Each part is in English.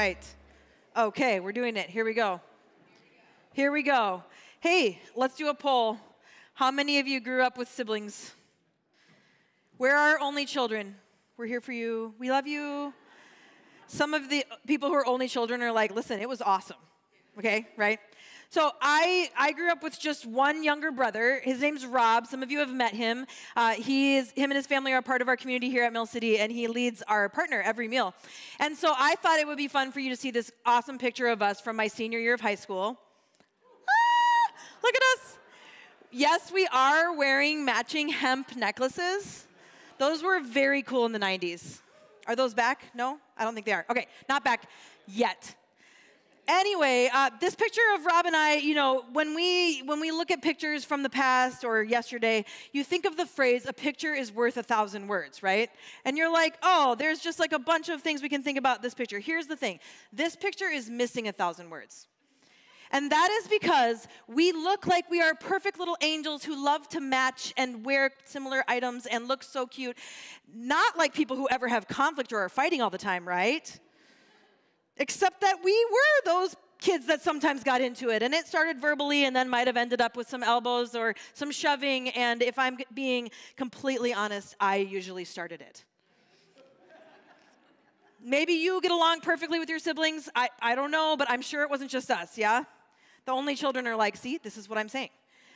right. Okay, we're doing it. Here we go. Here we go. Hey, let's do a poll. How many of you grew up with siblings? Where are only children? We're here for you. We love you. Some of the people who are only children are like, listen, it was awesome. Okay, right? So I grew up with just one younger brother. His name's Rob. Some of you have met him. Him and his family are part of our community here at Mill City, and he leads our partner every meal. And so I thought it would be fun for you to see this awesome picture of us from my senior year of high school. Look at us. Yes, we are wearing matching hemp necklaces. Those were very cool in the 90s. Are those back? No? I don't think they are. Okay, not back yet. Anyway, this picture of Rob and I, when we look at pictures from the past or yesterday, you think of the phrase, a picture is worth 1,000 words, right? And you're like, oh, there's just like a bunch of things we can think about this picture. Here's the thing. This picture is missing 1,000 words. And that is because we look like we are perfect little angels who love to match and wear similar items and look so cute. Not like people who ever have conflict or are fighting all the time, right? Except that we were those kids that sometimes got into it. And it started verbally and then might have ended up with some elbows or some shoving. And if I'm being completely honest, I usually started it. Maybe you get along perfectly with your siblings. I don't know, but I'm sure it wasn't just us, yeah? The only children are like, see, this is what I'm saying.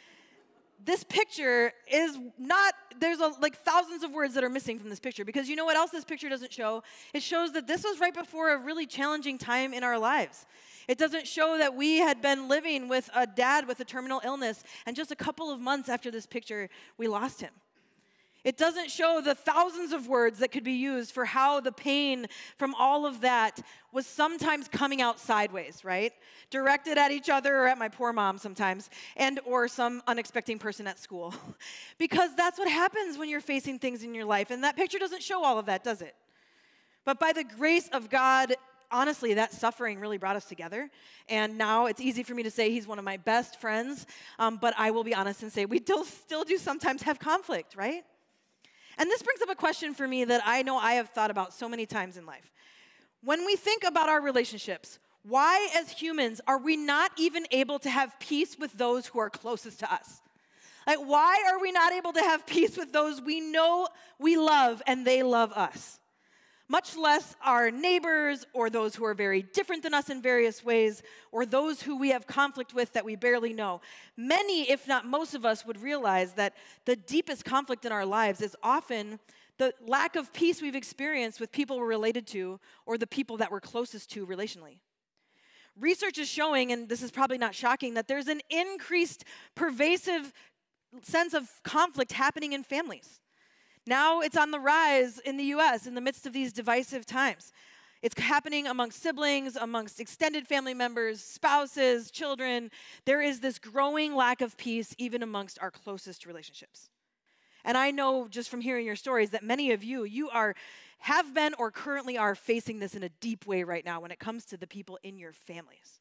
This picture is not, there's like thousands of words that are missing from this picture, because you know what else this picture doesn't show? It shows that this was right before a really challenging time in our lives. It doesn't show that we had been living with a dad with a terminal illness, and just a couple of months after this picture, we lost him. It doesn't show the thousands of words that could be used for how the pain from all of that was sometimes coming out sideways, right? Directed at each other or at my poor mom sometimes, and or some unexpected person at school. Because that's what happens when you're facing things in your life. And that picture doesn't show all of that, does it? But by the grace of God, honestly, that suffering really brought us together. And now it's easy for me to say he's one of my best friends. But I will be honest and say we still do sometimes have conflict, right? And this brings up a question for me that I know I have thought about so many times in life. When we think about our relationships, why as humans are we not even able to have peace with those who are closest to us? Like, why are we not able to have peace with those we know we love and they love us? Much less our neighbors or those who are very different than us in various ways, or those who we have conflict with that we barely know. Many, if not most of us, would realize that the deepest conflict in our lives is often the lack of peace we've experienced with people we're related to or the people that we're closest to relationally. Research is showing, and this is probably not shocking, that there's an increased pervasive sense of conflict happening in families. Now it's on the rise in the U.S. in the midst of these divisive times. It's happening amongst siblings, amongst extended family members, spouses, children. There is this growing lack of peace even amongst our closest relationships. And I know just from hearing your stories that many of you have been or currently are facing this in a deep way right now when it comes to the people in your families.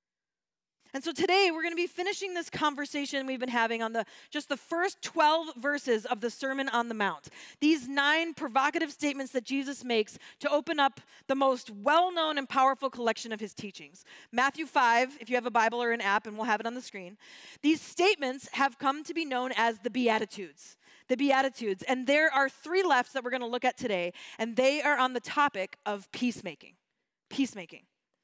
And so today we're going to be finishing this conversation we've been having on just the first 12 verses of the Sermon on the Mount. These 9 provocative statements that Jesus makes to open up the most well-known and powerful collection of his teachings. Matthew 5, if you have a Bible or an app, and we'll have it on the screen. These statements have come to be known as the Beatitudes. The Beatitudes. And there are 3 left that we're going to look at today, and they are on the topic of peacemaking. Peacemaking.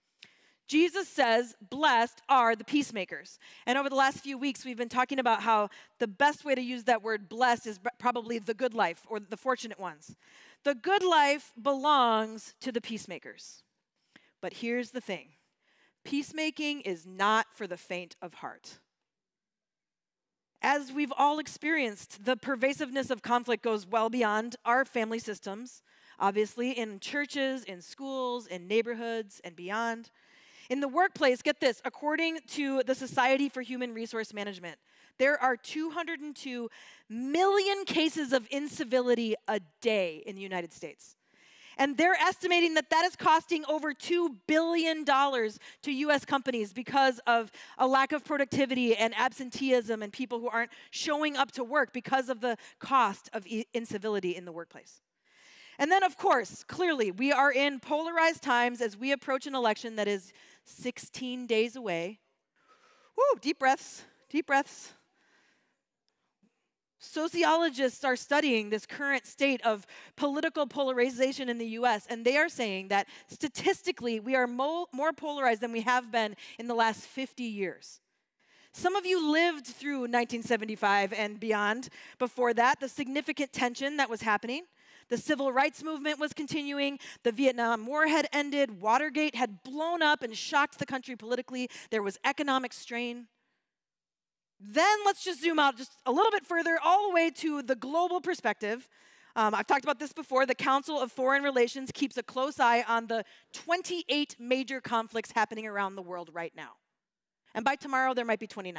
Jesus says, blessed are the peacemakers. And over the last few weeks, we've been talking about how the best way to use that word blessed is probably the good life or the fortunate ones. The good life belongs to the peacemakers. But here's the thing. Peacemaking is not for the faint of heart. As we've all experienced, the pervasiveness of conflict goes well beyond our family systems, obviously, in churches, in schools, in neighborhoods, and beyond. In the workplace, get this, according to the Society for Human Resource Management, there are 202 million cases of incivility a day in the United States. And they're estimating that that is costing over $2 billion to U.S. companies because of a lack of productivity and absenteeism and people who aren't showing up to work because of the cost of incivility in the workplace. And then, of course, clearly, we are in polarized times as we approach an election that is 16 days away. Woo, deep breaths, deep breaths. Sociologists are studying this current state of political polarization in the US, and they are saying that statistically, we are more polarized than we have been in the last 50 years. Some of you lived through 1975 and beyond. Before that, the significant tension that was happening. The civil rights movement was continuing. The Vietnam War had ended. Watergate had blown up and shocked the country politically. There was economic strain. Then let's just zoom out just a little bit further, all the way to the global perspective. I've talked about this before. The Council of Foreign Relations keeps a close eye on the 28 major conflicts happening around the world right now. And by tomorrow, there might be 29.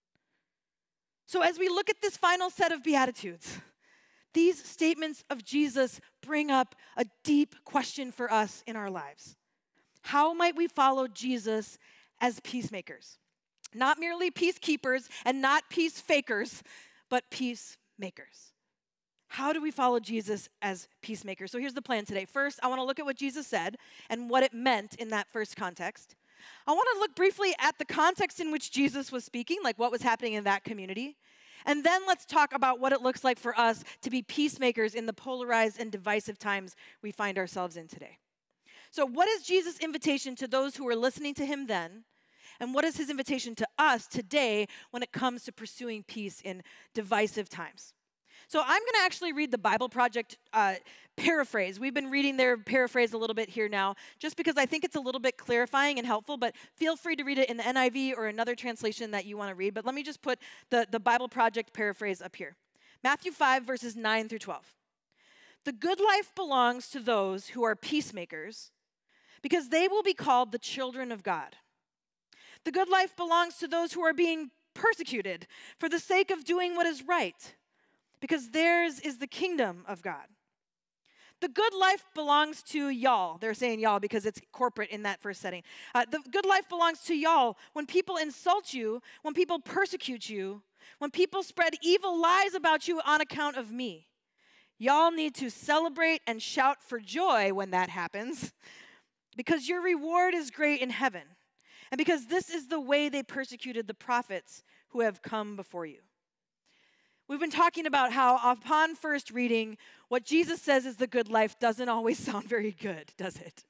So as we look at this final set of Beatitudes, these statements of Jesus bring up a deep question for us in our lives. How might we follow Jesus as peacemakers? Not merely peacekeepers and not peace fakers, but peacemakers. How do we follow Jesus as peacemakers? So here's the plan today. First, I want to look at what Jesus said and what it meant in that first context. I want to look briefly at the context in which Jesus was speaking, like what was happening in that community. And then let's talk about what it looks like for us to be peacemakers in the polarized and divisive times we find ourselves in today. So what is Jesus' invitation to those who were listening to him then? And what is his invitation to us today when it comes to pursuing peace in divisive times? So I'm going to actually read the Bible Project paraphrase. We've been reading their paraphrase a little bit here now, just because I think it's a little bit clarifying and helpful, but feel free to read it in the NIV or another translation that you want to read. But let me just put the Bible Project paraphrase up here. Matthew 5, verses 9 through 12. The good life belongs to those who are peacemakers, because they will be called the children of God. The good life belongs to those who are being persecuted for the sake of doing what is right, because theirs is the kingdom of God. The good life belongs to y'all. They're saying y'all because it's corporate in that first setting. The good life belongs to y'all when people insult you, when people persecute you, when people spread evil lies about you on account of me. Y'all need to celebrate and shout for joy when that happens, because your reward is great in heaven, and because this is the way they persecuted the prophets who have come before you. We've been talking about how upon first reading, what Jesus says is the good life doesn't always sound very good, does it?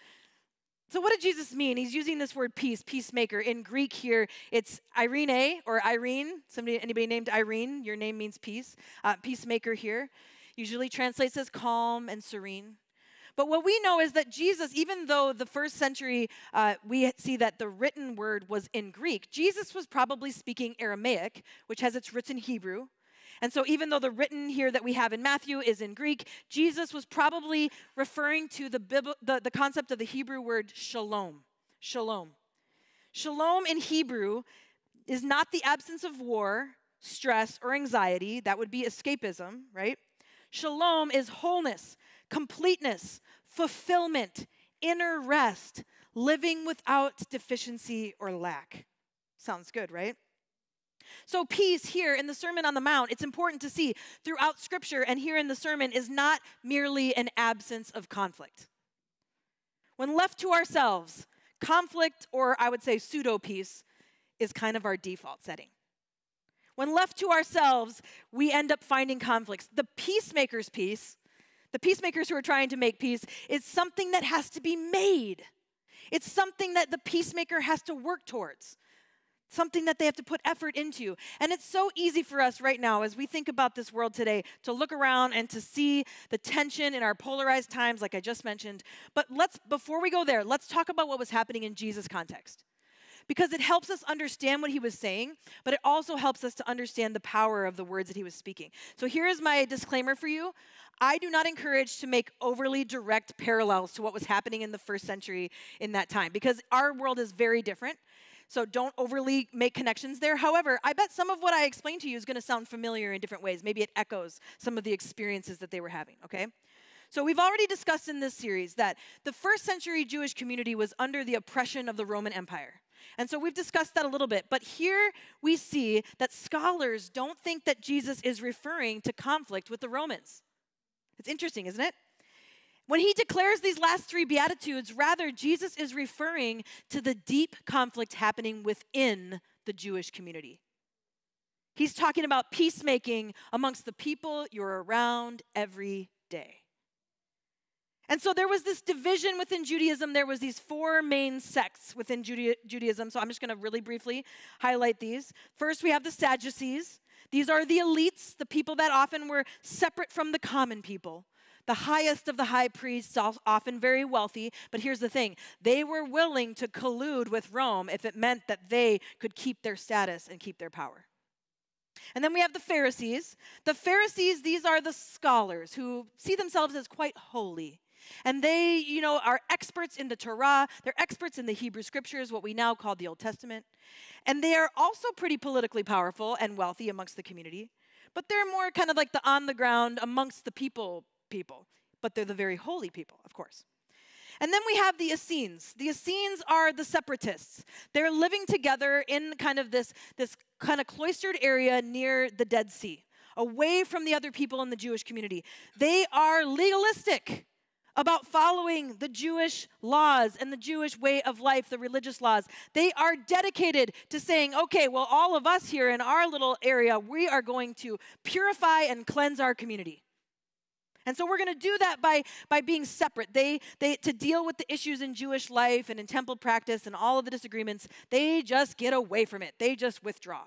So what did Jesus mean? He's using this word peace, peacemaker. In Greek here, it's Irene or Irene. Anybody named Irene? Your name means peace. Peacemaker here. Usually translates as calm and serene. But what we know is that Jesus, even though the first century, we see that the written word was in Greek, Jesus was probably speaking Aramaic, which has its roots in Hebrew. And so even though the written here that we have in Matthew is in Greek, Jesus was probably referring to the concept of the Hebrew word shalom. Shalom. Shalom in Hebrew is not the absence of war, stress, or anxiety. That would be escapism, right? Shalom is wholeness, completeness, fulfillment, inner rest, living without deficiency or lack. Sounds good, right? So peace here in the Sermon on the Mount, it's important to see throughout Scripture and here in the sermon is not merely an absence of conflict. When left to ourselves, conflict, or I would say pseudo-peace, is kind of our default setting. When left to ourselves, we end up finding conflicts. The peacemaker's peace, the peacemakers who are trying to make peace, is something that has to be made. It's something that the peacemaker has to work towards. Something that they have to put effort into. And it's so easy for us right now as we think about this world today to look around and to see the tension in our polarized times like I just mentioned. But before we go there, let's talk about what was happening in Jesus' context. Because it helps us understand what he was saying, but it also helps us to understand the power of the words that he was speaking. So here is my disclaimer for you. I do not encourage to make overly direct parallels to what was happening in the first century in that time, because our world is very different. So don't overly make connections there. However, I bet some of what I explained to you is going to sound familiar in different ways. Maybe it echoes some of the experiences that they were having, okay? So we've already discussed in this series that the first century Jewish community was under the oppression of the Roman Empire. And so we've discussed that a little bit. But here we see that scholars don't think that Jesus is referring to conflict with the Romans. It's interesting, isn't it? When he declares these last three Beatitudes, rather, Jesus is referring to the deep conflict happening within the Jewish community. He's talking about peacemaking amongst the people you're around every day. And so there was this division within Judaism. There was these four main sects within Judaism. So I'm just going to really briefly highlight these. First, we have the Sadducees. These are the elites, the people that often were separate from the common people. The highest of the high priests, often very wealthy. But here's the thing. They were willing to collude with Rome if it meant that they could keep their status and keep their power. And then we have the Pharisees. The Pharisees, these are the scholars who see themselves as quite holy. And they, are experts in the Torah. They're experts in the Hebrew scriptures, what we now call the Old Testament. And they are also pretty politically powerful and wealthy amongst the community. But they're more kind of like the on the ground amongst the people. But they're the very holy people, of course. And then we have the Essenes. The Essenes are the separatists. They're living together in kind of this kind of cloistered area near the Dead Sea, away from the other people in the Jewish community. They are legalistic about following the Jewish laws and the Jewish way of life, the religious laws. They are dedicated to saying, okay, well, all of us here in our little area, we are going to purify and cleanse our community. And so we're going to do that by being separate. They to deal with the issues in Jewish life and in temple practice and all of the disagreements, they just get away from it. They just withdraw.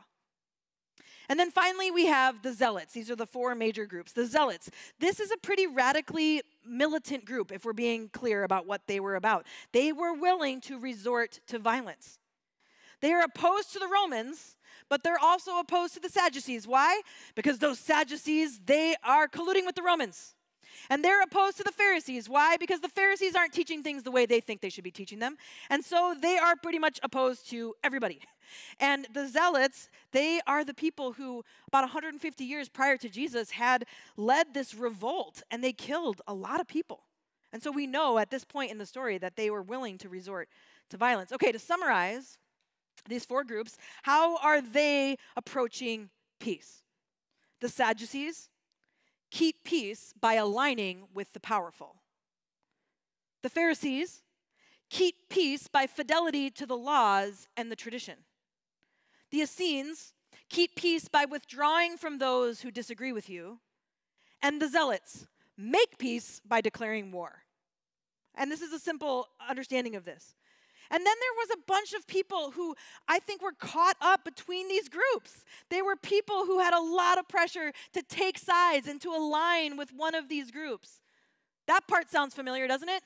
And then finally, we have the Zealots. These are the four major groups. The Zealots. This is a pretty radically militant group, if we're being clear about what they were about. They were willing to resort to violence. They are opposed to the Romans, but they're also opposed to the Sadducees. Why? Because those Sadducees, they are colluding with the Romans. And they're opposed to the Pharisees. Why? Because the Pharisees aren't teaching things the way they think they should be teaching them. And so they are pretty much opposed to everybody. And the Zealots, they are the people who, about 150 years prior to Jesus, had led this revolt, and they killed a lot of people. And so we know at this point in the story that they were willing to resort to violence. Okay, to summarize these four groups, how are they approaching peace? The Sadducees keep peace by aligning with the powerful. The Pharisees keep peace by fidelity to the laws and the tradition. The Essenes keep peace by withdrawing from those who disagree with you. And the Zealots make peace by declaring war. And this is a simple understanding of this. And then there was a bunch of people who I think were caught up between these groups. They were people who had a lot of pressure to take sides and to align with one of these groups. That part sounds familiar, doesn't it?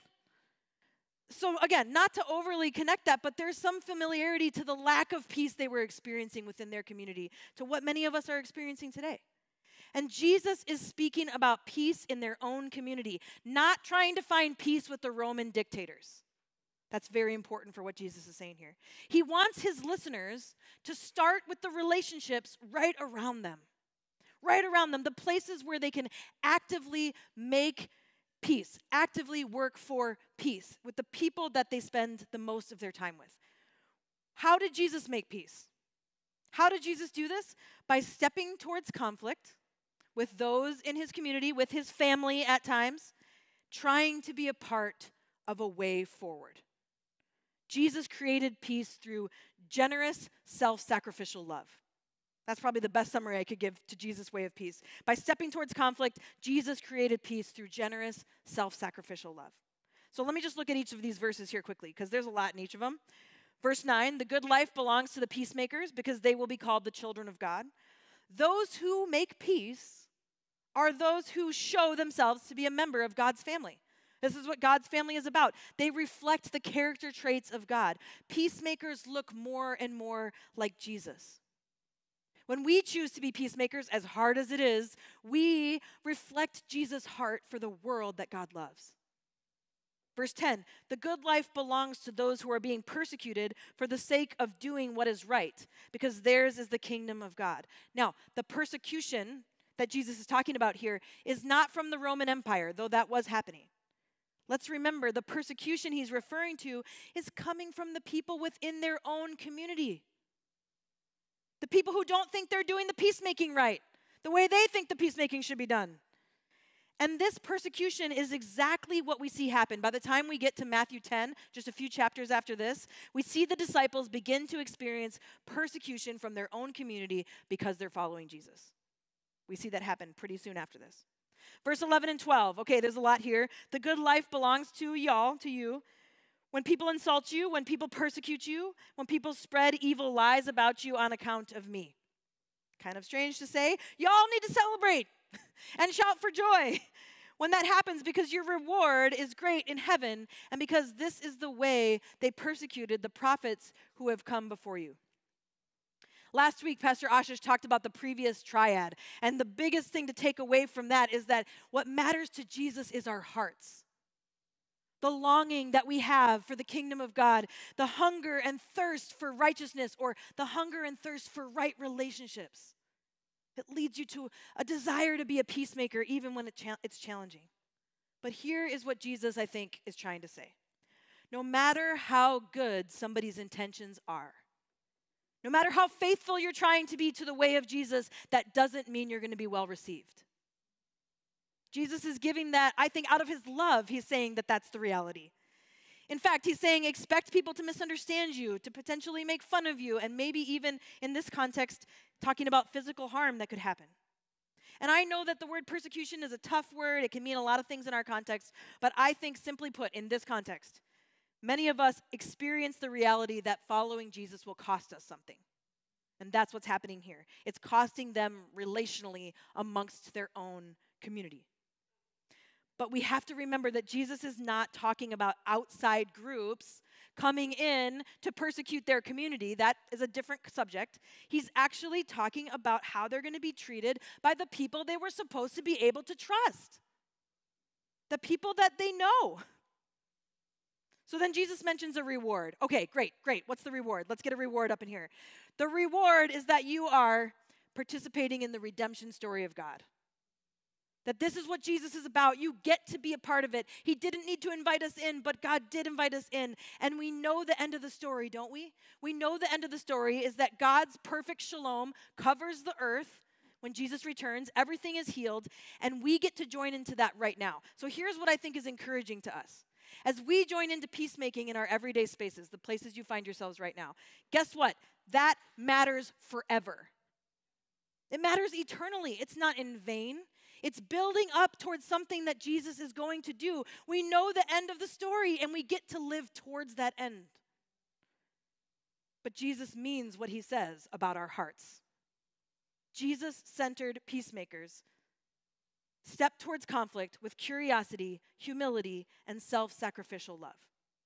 So again, not to overly connect that, but there's some familiarity to the lack of peace they were experiencing within their community, to what many of us are experiencing today. And Jesus is speaking about peace in their own community, not trying to find peace with the Roman dictators. That's very important for what Jesus is saying here. He wants his listeners to start with the relationships right around them, the places where they can actively make peace, actively work for peace with the people that they spend the most of their time with. How did Jesus make peace? How did Jesus do this? By stepping towards conflict with those in his community, with his family at times, trying to be a part of a way forward. Jesus created peace through generous, self-sacrificial love. That's probably the best summary I could give to Jesus' way of peace. By stepping towards conflict, Jesus created peace through generous, self-sacrificial love. So let me just look at each of these verses here quickly, because there's a lot in each of them. Verse 9, the good life belongs to the peacemakers, because they will be called the children of God. Those who make peace are those who show themselves to be a member of God's family. This is what God's family is about. They reflect the character traits of God. Peacemakers look more and more like Jesus. When we choose to be peacemakers, as hard as it is, we reflect Jesus' heart for the world that God loves. Verse 10, the good life belongs to those who are being persecuted for the sake of doing what is right, because theirs is the kingdom of God. Now, the persecution that Jesus is talking about here is not from the Roman Empire, though that was happening. Let's remember, the persecution he's referring to is coming from the people within their own community. The people who don't think they're doing the peacemaking right, the way they think the peacemaking should be done. And this persecution is exactly what we see happen. By the time we get to Matthew 10, just a few chapters after this, we see the disciples begin to experience persecution from their own community because they're following Jesus. We see that happen pretty soon after this. Verse 11 and 12. Okay, there's a lot here. The good life belongs to y'all, to you. When people insult you, when people persecute you, when people spread evil lies about you on account of me. Kind of strange to say. Y'all need to celebrate and shout for joy when that happens, because your reward is great in heaven and because this is the way they persecuted the prophets who have come before you. Last week, Pastor Ashish talked about the previous triad, and the biggest thing to take away from that is that what matters to Jesus is our hearts. The longing that we have for the kingdom of God, the hunger and thirst for righteousness, or the hunger and thirst for right relationships. It leads you to a desire to be a peacemaker even when it's challenging. But here is what Jesus, I think, is trying to say. No matter how good somebody's intentions are, no matter how faithful you're trying to be to the way of Jesus, that doesn't mean you're going to be well received. Jesus is giving that, I think, out of his love, he's saying that that's the reality. In fact, he's saying expect people to misunderstand you, to potentially make fun of you, and maybe even in this context, talking about physical harm that could happen. And I know that the word persecution is a tough word. It can mean a lot of things in our context, but I think simply put, in this context, many of us experience the reality that following Jesus will cost us something. And that's what's happening here. It's costing them relationally amongst their own community. But we have to remember that Jesus is not talking about outside groups coming in to persecute their community. That is a different subject. He's actually talking about how they're going to be treated by the people they were supposed to be able to trust, the people that they know. So then Jesus mentions a reward. Okay, great. What's the reward? Let's get a reward up in here. The reward is that you are participating in the redemption story of God. That this is what Jesus is about. You get to be a part of it. He didn't need to invite us in, but God did invite us in. And we know the end of the story, don't we? We know the end of the story is that God's perfect shalom covers the earth when Jesus returns. Everything is healed, and we get to join into that right now. So here's what I think is encouraging to us. As we join into peacemaking in our everyday spaces, the places you find yourselves right now, guess what? That matters forever. It matters eternally. It's not in vain. It's building up towards something that Jesus is going to do. We know the end of the story, and we get to live towards that end. But Jesus means what he says about our hearts. Jesus-centered peacemakers step towards conflict with curiosity, humility, and self-sacrificial love.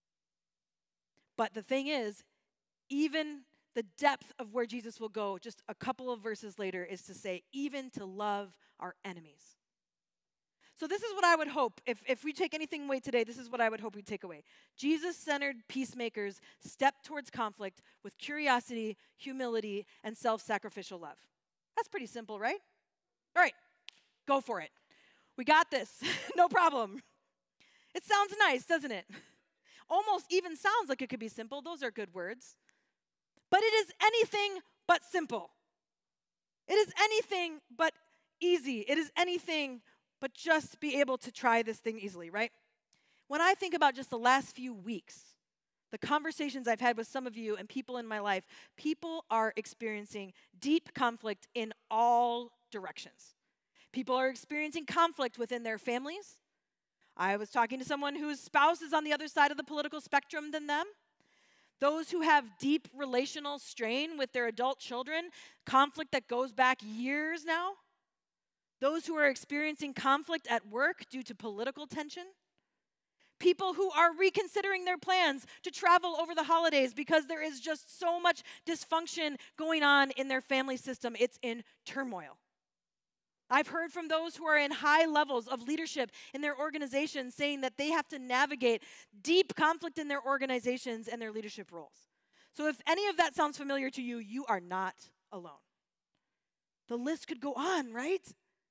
But the thing is, even the depth of where Jesus will go just a couple of verses later is to say, even to love our enemies. So this is what I would hope. If we take anything away today, this is what I would hope we take away. Jesus-centered peacemakers step towards conflict with curiosity, humility, and self-sacrificial love. That's pretty simple, right? All right, go for it. We got this. No problem. It sounds nice, doesn't it? Almost even sounds like it could be simple. Those are good words. But it is anything but simple. It is anything but easy. It is anything but just be able to try this thing easily, right? When I think about just the last few weeks, the conversations I've had with some of you and people in my life, people are experiencing deep conflict in all directions. People are experiencing conflict within their families. I was talking to someone whose spouse is on the other side of the political spectrum than them. Those who have deep relational strain with their adult children, conflict that goes back years now. Those who are experiencing conflict at work due to political tension. People who are reconsidering their plans to travel over the holidays because there is just so much dysfunction going on in their family system. It's in turmoil. I've heard from those who are in high levels of leadership in their organizations saying that they have to navigate deep conflict in their organizations and their leadership roles. So if any of that sounds familiar to you, you are not alone. The list could go on, right?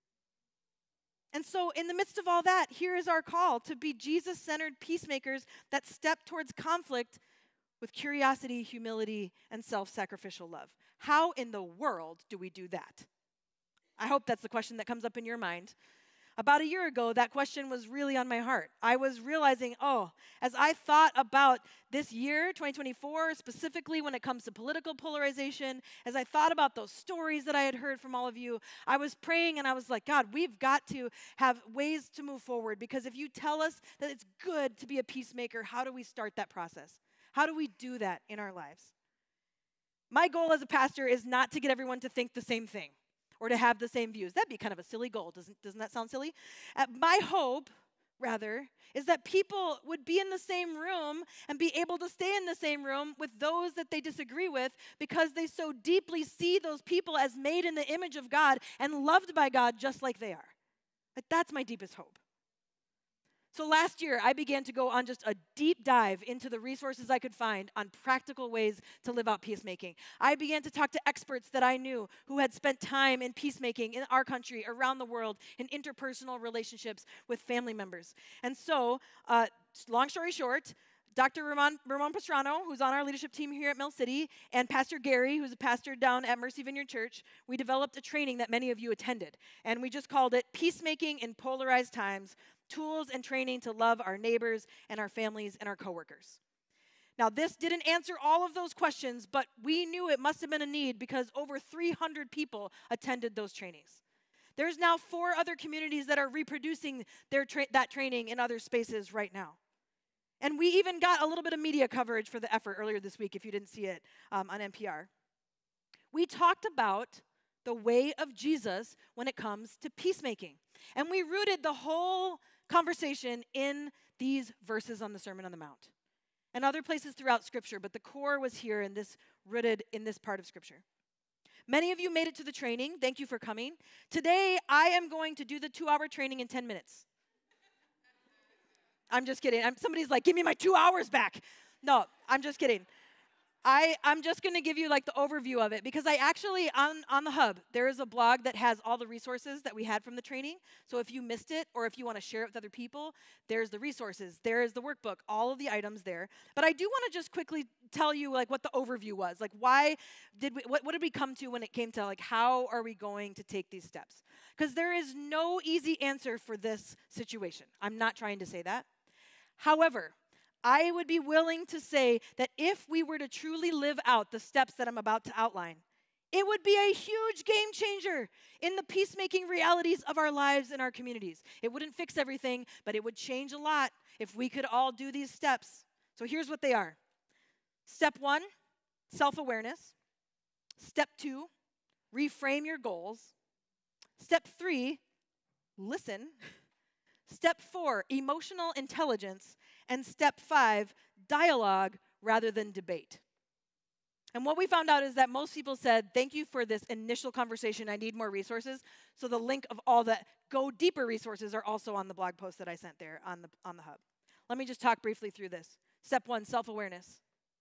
And so in the midst of all that, here is our call to be Jesus-centered peacemakers that step towards conflict with curiosity, humility, and self-sacrificial love. How in the world do we do that? I hope that's the question that comes up in your mind. About a year ago, that question was really on my heart. I was realizing, as I thought about this year, 2024, specifically when it comes to political polarization, as I thought about those stories that I had heard from all of you, I was praying and I was like, God, we've got to have ways to move forward, because if you tell us that it's good to be a peacemaker, how do we start that process? How do we do that in our lives? My goal as a pastor is not to get everyone to think the same thing or to have the same views. That'd be kind of a silly goal. Doesn't that sound silly? My hope, rather, is that people would be in the same room and be able to stay in the same room with those that they disagree with, because they so deeply see those people as made in the image of God and loved by God just like they are. Like, that's my deepest hope. So last year, I began to go on just a deep dive into the resources I could find on practical ways to live out peacemaking. I began to talk to experts that I knew who had spent time in peacemaking in our country, around the world, in interpersonal relationships with family members. And so, long story short, Dr. Ramon Pastrano, who's on our leadership team here at Mill City, and Pastor Gary, who's a pastor down at Mercy Vineyard Church, we developed a training that many of you attended. And we just called it Peacemaking in Polarized Times, Tools and Training to Love Our Neighbors and Our Families and Our Coworkers. Now, this didn't answer all of those questions, but we knew it must have been a need because over 300 people attended those trainings. There's now 4 other communities that are reproducing that training in other spaces right now. And we even got a little bit of media coverage for the effort earlier this week, if you didn't see it on NPR. We talked about the way of Jesus when it comes to peacemaking. And we rooted the whole conversation in these verses on the Sermon on the Mount and other places throughout Scripture, but the core was here in this, rooted in this part of Scripture. Many of you made it to the training. Thank you for coming. Today, I am going to do the 2-hour training in 10 minutes. I'm just kidding. Somebody's like, give me my 2 hours back. No, I'm just kidding. I'm just going to give you like the overview of it, because I actually, on the Hub, there is a blog that has all the resources that we had from the training. So if you missed it, or if you want to share it with other people, there's the resources, there is the workbook, all of the items there. But I do want to just quickly tell you like what the overview was. Like, what did we come to when it came to like, how are we going to take these steps? Because there is no easy answer for this situation. I'm not trying to say that. However, I would be willing to say that if we were to truly live out the steps that I'm about to outline, it would be a huge game changer in the peacemaking realities of our lives and our communities. It wouldn't fix everything, but it would change a lot if we could all do these steps. So here's what they are. Step 1, self-awareness. Step 2, reframe your goals. Step 3, listen. Step 4, emotional intelligence. And step 5, dialogue rather than debate. And what we found out is that most people said, thank you for this initial conversation. I need more resources. So the link of all the Go Deeper resources are also on the blog post that I sent there on the Hub. Let me just talk briefly through this. Step 1, self-awareness.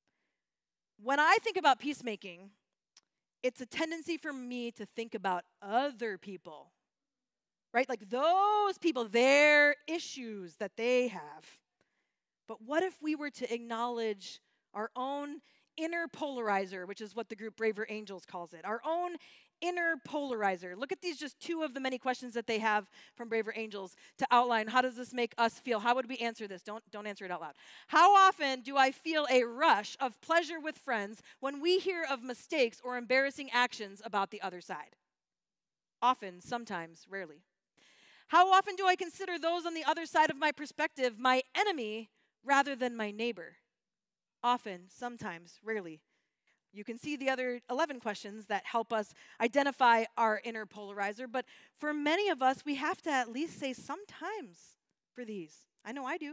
When I think about peacemaking, it's a tendency for me to think about other people. Right? Like those people, their issues that they have. But what if we were to acknowledge our own inner polarizer, which is what the group Braver Angels calls it, our own inner polarizer. Look at these, just 2 of the many questions that they have from Braver Angels to outline how does this make us feel? How would we answer this? Don't answer it out loud. How often do I feel a rush of pleasure with friends when we hear of mistakes or embarrassing actions about the other side? Often, sometimes, rarely. How often do I consider those on the other side of my perspective my enemy rather than my neighbor? Often, sometimes, rarely. You can see the other 11 questions that help us identify our inner polarizer, but for many of us, we have to at least say sometimes for these. I know I do.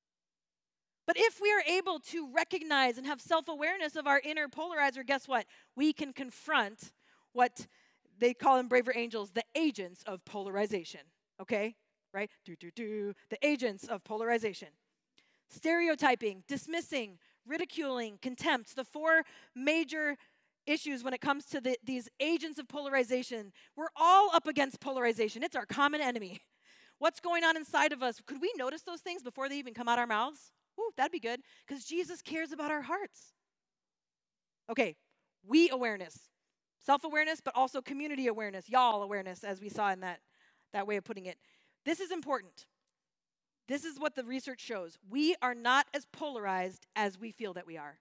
But if we are able to recognize and have self-awareness of our inner polarizer, guess what? We can confront what they call in Braver Angels the agents of polarization. Okay? Right? The agents of polarization. Stereotyping, dismissing, ridiculing, contempt, the 4 major issues when it comes to these agents of polarization. We're all up against polarization. It's our common enemy. What's going on inside of us? Could we notice those things before they even come out our mouths? Ooh, that'd be good, because Jesus cares about our hearts. Okay, we awareness. Self-awareness, but also community awareness, y'all awareness, as we saw in that way of putting it. This is important. This is what the research shows. We are not as polarized as we feel that we are.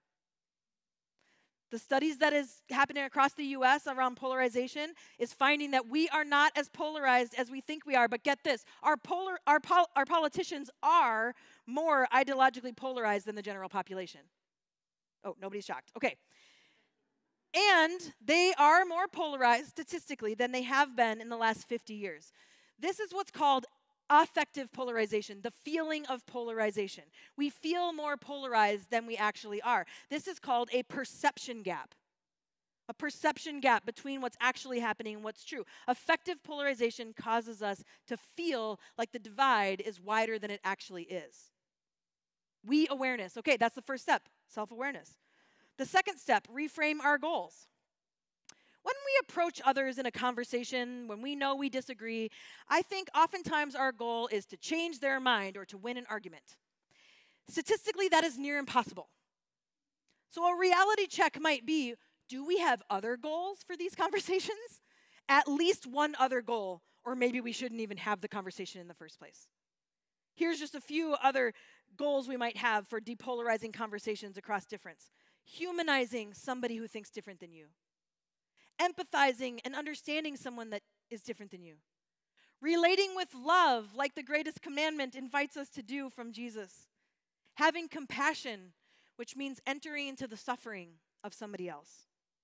The studies that is happening across the US around polarization is finding that we are not as polarized as we think we are. But get this, our politicians are more ideologically polarized than the general population. Oh, nobody's shocked. Okay. And they are more polarized statistically than they have been in the last 50 years. This is what's called affective polarization, the feeling of polarization. We feel more polarized than we actually are. This is called a perception gap. A perception gap between what's actually happening and what's true. Affective polarization causes us to feel like the divide is wider than it actually is. We awareness. Okay, that's the first step, self-awareness. The second step, reframe our goals. When we approach others in a conversation, when we know we disagree, I think oftentimes our goal is to change their mind or to win an argument. Statistically, that is near impossible. So a reality check might be, do we have other goals for these conversations? At least one other goal, or maybe we shouldn't even have the conversation in the first place. Here's just a few other goals we might have for depolarizing conversations across difference. Humanizing somebody who thinks different than you. Empathizing and understanding someone that is different than you. Relating with love, like the greatest commandment invites us to do from Jesus. Having compassion, which means entering into the suffering of somebody else.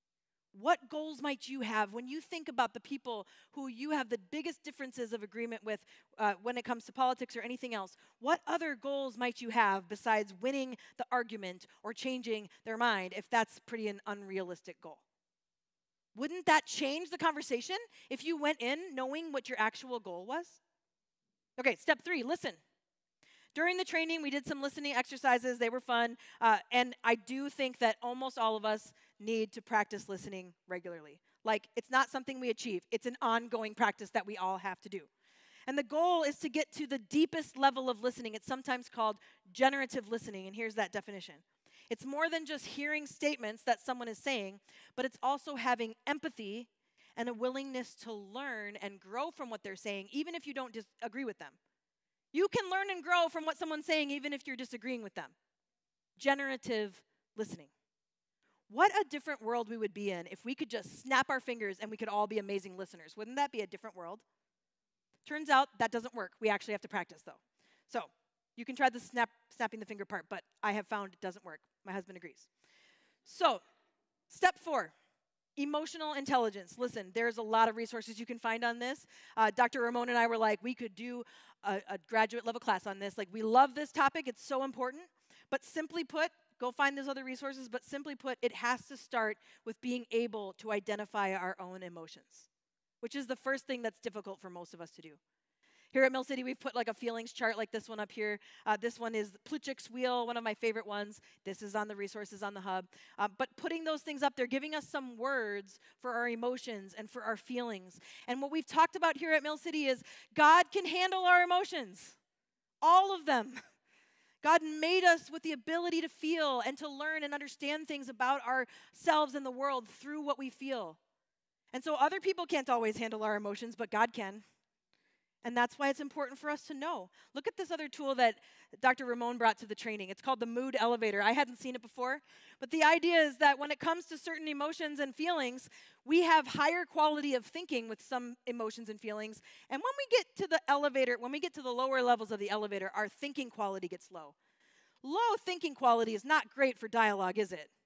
What goals might you have when you think about the people who you have the biggest differences of agreement with when it comes to politics or anything else? What other goals might you have besides winning the argument or changing their mind, if that's pretty an unrealistic goal? Wouldn't that change the conversation if you went in knowing what your actual goal was? Okay, step 3, listen. During the training, we did some listening exercises. They were fun. And I do think that almost all of us need to practice listening regularly. Like, it's not something we achieve. It's an ongoing practice that we all have to do. And the goal is to get to the deepest level of listening. It's sometimes called generative listening, and here's that definition. It's more than just hearing statements that someone is saying, but it's also having empathy and a willingness to learn and grow from what they're saying, even if you don't disagree with them. You can learn and grow from what someone's saying, even if you're disagreeing with them. Generative listening. What a different world we would be in if we could just snap our fingers and we could all be amazing listeners. Wouldn't that be a different world? Turns out that doesn't work. We actually have to practice, though. So you can try the snapping the finger part, but I have found it doesn't work. My husband agrees. So, step 4, emotional intelligence. Listen, there's a lot of resources you can find on this. Dr. Ramon and I were like, we could do a graduate level class on this. Like, we love this topic. It's so important. But simply put, go find those other resources. But simply put, it has to start with being able to identify our own emotions, which is the first thing that's difficult for most of us to do. Here at Mill City, we've put like a feelings chart like this one up here. This one is Plutchik's wheel, one of my favorite ones. This is on the resources on the hub. But putting those things up there, giving us some words for our emotions and for our feelings. And what we've talked about here at Mill City is God can handle our emotions, all of them. God made us with the ability to feel and to learn and understand things about ourselves and the world through what we feel. And so other people can't always handle our emotions, but God can. And that's why it's important for us to know. Look at this other tool that Dr. Ramon brought to the training. It's called the mood elevator. I hadn't seen it before, but the idea is that when it comes to certain emotions and feelings, we have higher quality of thinking with some emotions and feelings. And when we get to the elevator, when we get to the lower levels of the elevator, our thinking quality gets low. Low thinking quality is not great for dialogue, is it?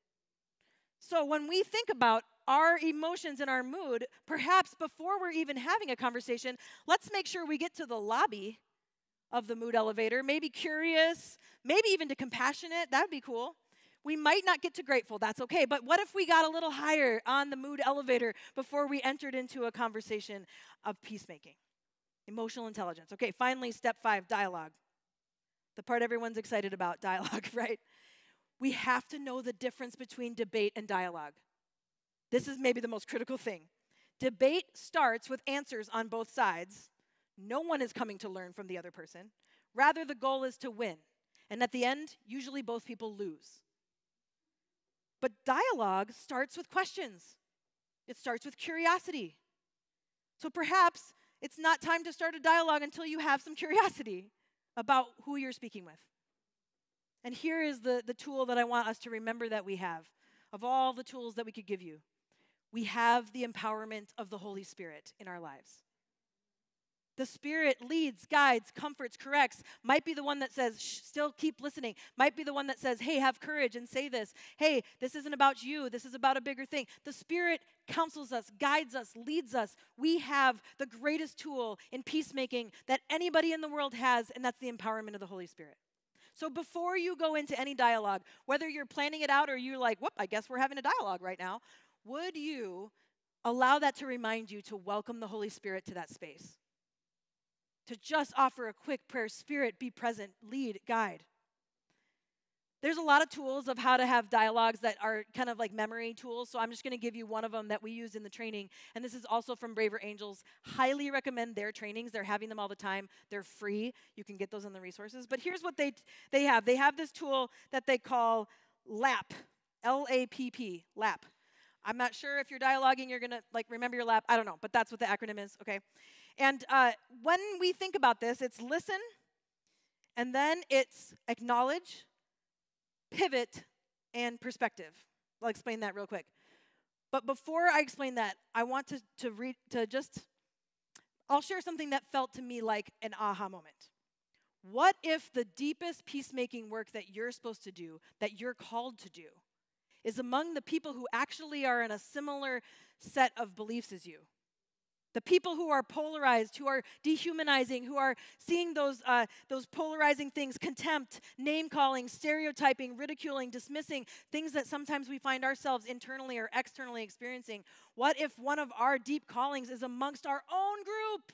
So when we think about our emotions and our mood, perhaps before we're even having a conversation, let's make sure we get to the lobby of the mood elevator, maybe curious, maybe even to compassionate. That would be cool. We might not get to grateful. That's okay. But what if we got a little higher on the mood elevator before we entered into a conversation of peacemaking? Emotional intelligence. Okay, finally, step 5, dialogue. The part everyone's excited about, dialogue, right? We have to know the difference between debate and dialogue. This is maybe the most critical thing. Debate starts with answers on both sides. No one is coming to learn from the other person. Rather, the goal is to win. And at the end, usually both people lose. But dialogue starts with questions. It starts with curiosity. So perhaps It's not time to start a dialogue until you have some curiosity about who you're speaking with. And here is the tool that I want us to remember that we have. Of all the tools that we could give you, we have the empowerment of the Holy Spirit in our lives. The Spirit leads, guides, comforts, corrects. Might be the one that says, shh, still keep listening. Might be the one that says, hey, have courage and say this. Hey, this isn't about you. This is about a bigger thing. The Spirit counsels us, guides us, leads us. We have the greatest tool in peacemaking that anybody in the world has, and that's the empowerment of the Holy Spirit. So before you go into any dialogue, whether you're planning it out or you're like, whoop, I guess we're having a dialogue right now, would you allow that to remind you to welcome the Holy Spirit to that space? To just offer a quick prayer, Spirit, be present, lead, guide. There's a lot of tools of how to have dialogues that are kind of like memory tools, so I'm just going to give you one of them that we use in the training, and this is also from Braver Angels. Highly recommend their trainings. They're having them all the time. They're free. You can get those in the resources. But here's what they have. They have this tool that they call LAP, L-A-P-P, LAP. I'm not sure if you're dialoguing, you're going to like remember your LAP. I don't know, but that's what the acronym is, okay? And when we think about this, it's listen, and then it's acknowledge, pivot, and perspective. I'll explain that real quick. But before I explain that, I want I'll share something that felt to me like an aha moment. What if the deepest peacemaking work that you're supposed to do, that you're called to do, is among the people who actually are in a similar set of beliefs as you? The people who are polarized, who are dehumanizing, who are seeing those polarizing things, contempt, name-calling, stereotyping, ridiculing, dismissing, things that sometimes we find ourselves internally or externally experiencing. What if one of our deep callings is amongst our own group?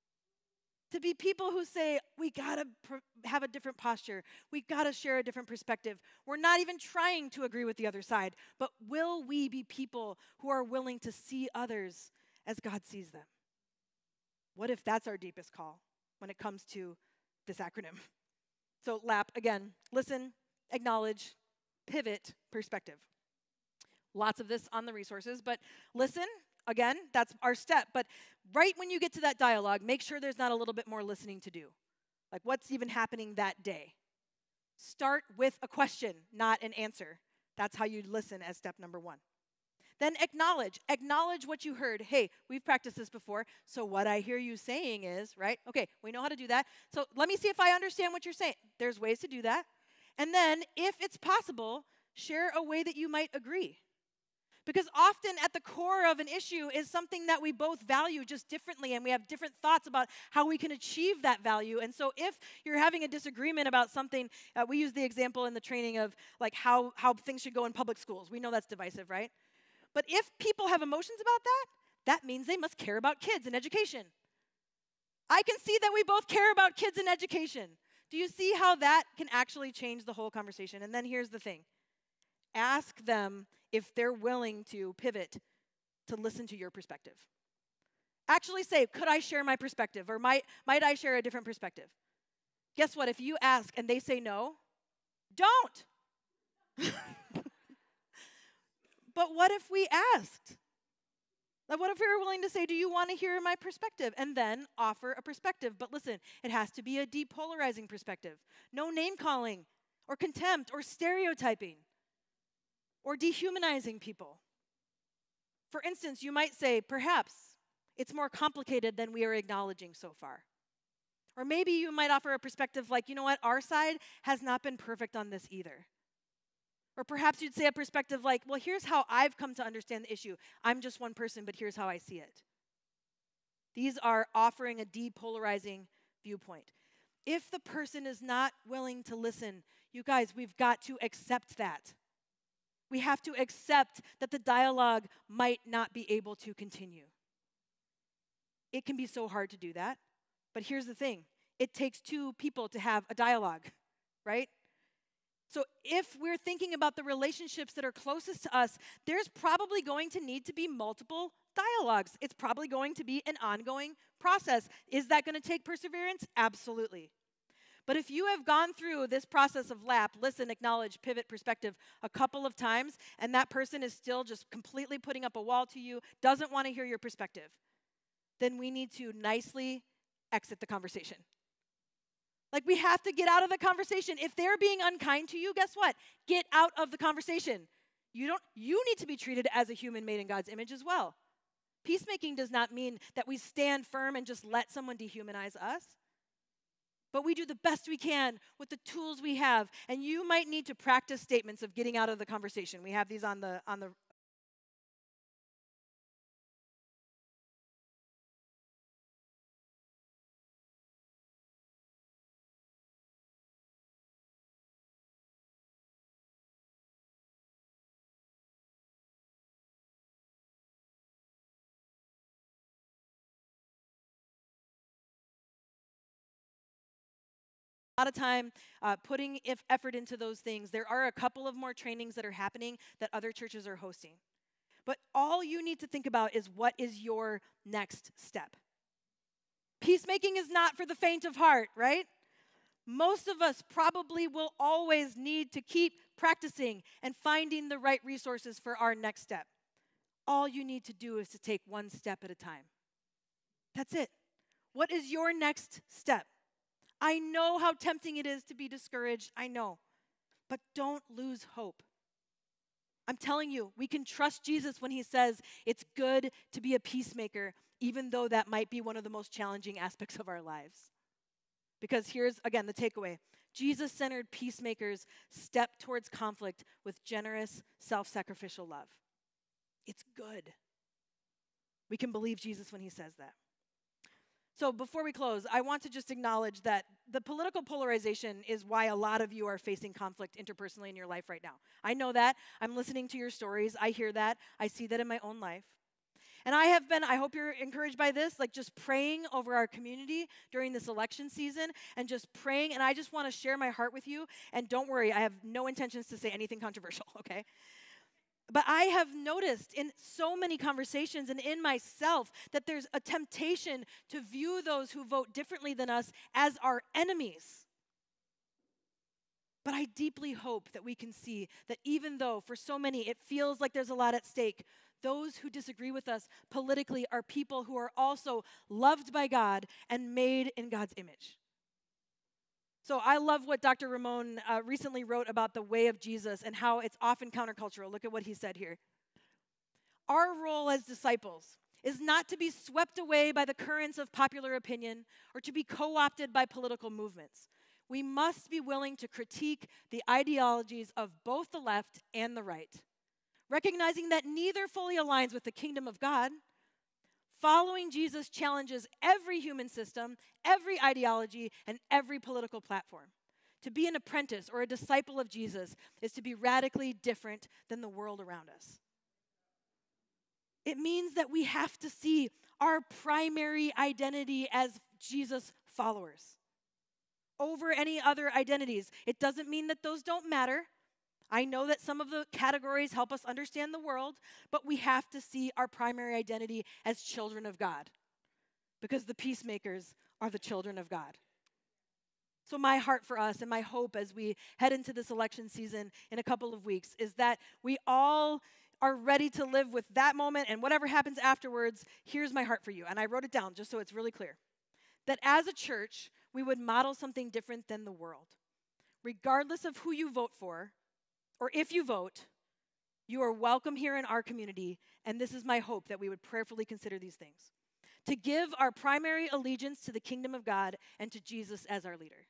To be people who say, we gotta have a different posture. We gotta share a different perspective. We're not even trying to agree with the other side, but will we be people who are willing to see others as God sees them? What if that's our deepest call when it comes to this acronym? So LAP, again, listen, acknowledge, pivot, perspective. Lots of this on the resources, but listen, again, that's our step. But right when you get to that dialogue, make sure there's not a little bit more listening to do. Like what's even happening that day? Start with a question, not an answer. That's how you listen as step number one. Then acknowledge. Acknowledge what you heard. Hey, we've practiced this before, so what I hear you saying is, right? Okay, we know how to do that. So let me see if I understand what you're saying. There's ways to do that. And then, if it's possible, share a way that you might agree. Because often at the core of an issue is something that we both value just differently, and we have different thoughts about how we can achieve that value. And so if you're having a disagreement about something, we use the example in the training of like how things should go in public schools. We know that's divisive, right? But if people have emotions about that, that means they must care about kids and education. I can see that we both care about kids and education. Do you see how that can actually change the whole conversation? And then here's the thing. Ask them if they're willing to pivot to listen to your perspective. Actually say, could I share my perspective? Or might I share a different perspective? Guess what? If you ask and they say no, don't. But what if we asked? Like, what if we were willing to say, do you want to hear my perspective? And then offer a perspective. But listen, it has to be a depolarizing perspective. No name calling or contempt or stereotyping or dehumanizing people. For instance, you might say, perhaps it's more complicated than we are acknowledging so far. Or maybe you might offer a perspective like, you know what, our side has not been perfect on this either. Or perhaps you'd say a perspective like, well, here's how I've come to understand the issue. I'm just one person, but here's how I see it. These are offering a depolarizing viewpoint. If the person is not willing to listen, you guys, we've got to accept that. We have to accept that the dialogue might not be able to continue. It can be so hard to do that, but here's the thing. It takes two people to have a dialogue, right? So if we're thinking about the relationships that are closest to us, there's probably going to need to be multiple dialogues. It's probably going to be an ongoing process. Is that going to take perseverance? Absolutely. But if you have gone through this process of LAP, listen, acknowledge, pivot, perspective, a couple of times, and that person is still just completely putting up a wall to you, doesn't want to hear your perspective, then we need to nicely exit the conversation. Like, we have to get out of the conversation. If they're being unkind to you, guess what? Get out of the conversation. You need to be treated as a human made in God's image as well. Peacemaking does not mean that we stand firm and just let someone dehumanize us. But we do the best we can with the tools we have. And you might need to practice statements of getting out of the conversation. We have these on the lot of time putting effort into those things. There are a couple of more trainings that are happening that other churches are hosting. But all you need to think about is, what is your next step? Peacemaking is not for the faint of heart, right? Most of us probably will always need to keep practicing and finding the right resources for our next step. All you need to do is to take one step at a time. That's it. What is your next step? I know how tempting it is to be discouraged. I know. But don't lose hope. I'm telling you, we can trust Jesus when he says it's good to be a peacemaker, even though that might be one of the most challenging aspects of our lives. Because here's, again, the takeaway. Jesus-centered peacemakers step towards conflict with generous, self-sacrificial love. It's good. We can believe Jesus when he says that. So before we close, I want to just acknowledge that the political polarization is why a lot of you are facing conflict interpersonally in your life right now. I know that. I'm listening to your stories. I hear that. I see that in my own life. And I hope you're encouraged by this, like just praying over our community during this election season and just praying. And I just want to share my heart with you. And don't worry, I have no intentions to say anything controversial, okay? But I have noticed in so many conversations and in myself that there's a temptation to view those who vote differently than us as our enemies. But I deeply hope that we can see that even though for so many it feels like there's a lot at stake, those who disagree with us politically are people who are also loved by God and made in God's image. So I love what Dr. Ramon recently wrote about the way of Jesus and how it's often countercultural. Look at what he said here. Our role as disciples is not to be swept away by the currents of popular opinion or to be co-opted by political movements. We must be willing to critique the ideologies of both the left and the right, recognizing that neither fully aligns with the kingdom of God. Following Jesus challenges every human system, every ideology, and every political platform. To be an apprentice or a disciple of Jesus is to be radically different than the world around us. It means that we have to see our primary identity as Jesus followers over any other identities. It doesn't mean that those don't matter. I know that some of the categories help us understand the world, but we have to see our primary identity as children of God, because the peacemakers are the children of God. So my heart for us and my hope as we head into this election season in a couple of weeks is that we all are ready to live with that moment, and whatever happens afterwards, here's my heart for you. And I wrote it down just so it's really clear. That as a church, we would model something different than the world. Regardless of who you vote for, or if you vote, you are welcome here in our community, and this is my hope that we would prayerfully consider these things. To give our primary allegiance to the kingdom of God and to Jesus as our leader.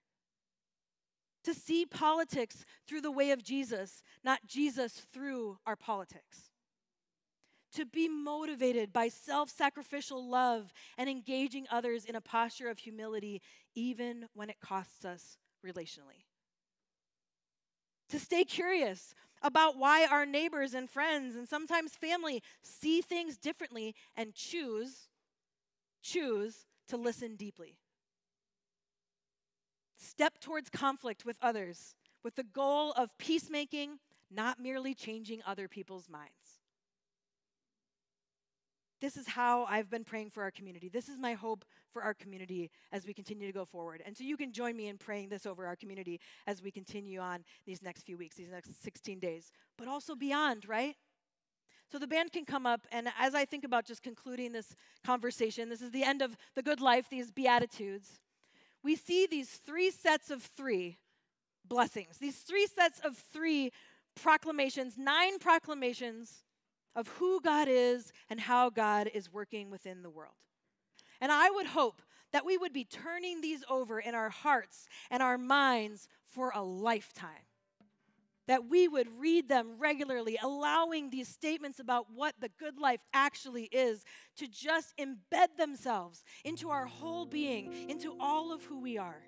To see politics through the way of Jesus, not Jesus through our politics. To be motivated by self-sacrificial love and engaging others in a posture of humility, even when it costs us relationally. To stay curious about why our neighbors and friends and sometimes family see things differently and choose to listen deeply. Step towards conflict with others with the goal of peacemaking, not merely changing other people's minds. This is how I've been praying for our community. This is my hope for our community as we continue to go forward. And so you can join me in praying this over our community as we continue on these next few weeks, these next 16 days, but also beyond, right? So the band can come up, and as I think about just concluding this conversation, this is the end of the good life, these Beatitudes. We see these 3 sets of 3 blessings, these 3 sets of 3 proclamations, 9 proclamations of who God is and how God is working within the world. And I would hope that we would be turning these over in our hearts and our minds for a lifetime. That we would read them regularly, allowing these statements about what the good life actually is to just embed themselves into our whole being, into all of who we are.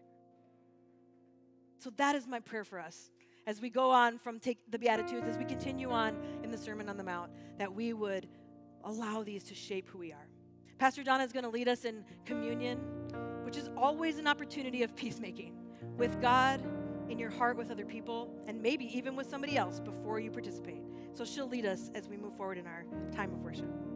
So that is my prayer for us as we go on from the Beatitudes, as we continue on in the Sermon on the Mount, that we would allow these to shape who we are. Pastor Donna is going to lead us in communion, which is always an opportunity of peacemaking with God, in your heart with other people, and maybe even with somebody else before you participate. So she'll lead us as we move forward in our time of worship.